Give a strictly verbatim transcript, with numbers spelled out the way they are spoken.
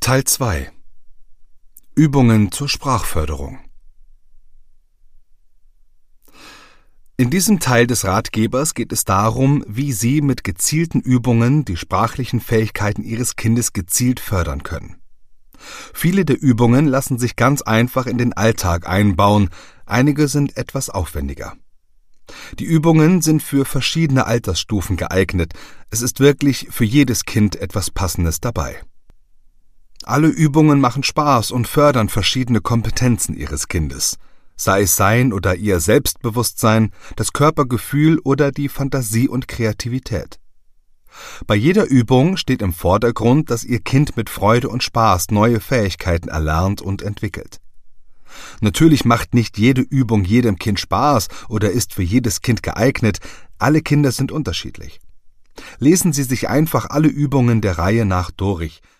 Teil zwei. Übungen zur Sprachförderung. In diesem Teil des Ratgebers geht es darum, wie Sie mit gezielten Übungen die sprachlichen Fähigkeiten Ihres Kindes gezielt fördern können. Viele der Übungen lassen sich ganz einfach in den Alltag einbauen, einige sind etwas aufwendiger. Die Übungen sind für verschiedene Altersstufen geeignet, es ist wirklich für jedes Kind etwas Passendes dabei. Alle Übungen machen Spaß und fördern verschiedene Kompetenzen Ihres Kindes, sei es sein oder ihr Selbstbewusstsein, das Körpergefühl oder die Fantasie und Kreativität. Bei jeder Übung steht im Vordergrund, dass Ihr Kind mit Freude und Spaß neue Fähigkeiten erlernt und entwickelt. Natürlich macht nicht jede Übung jedem Kind Spaß oder ist für jedes Kind geeignet, alle Kinder sind unterschiedlich. Lesen Sie sich einfach alle Übungen der Reihe nach durch.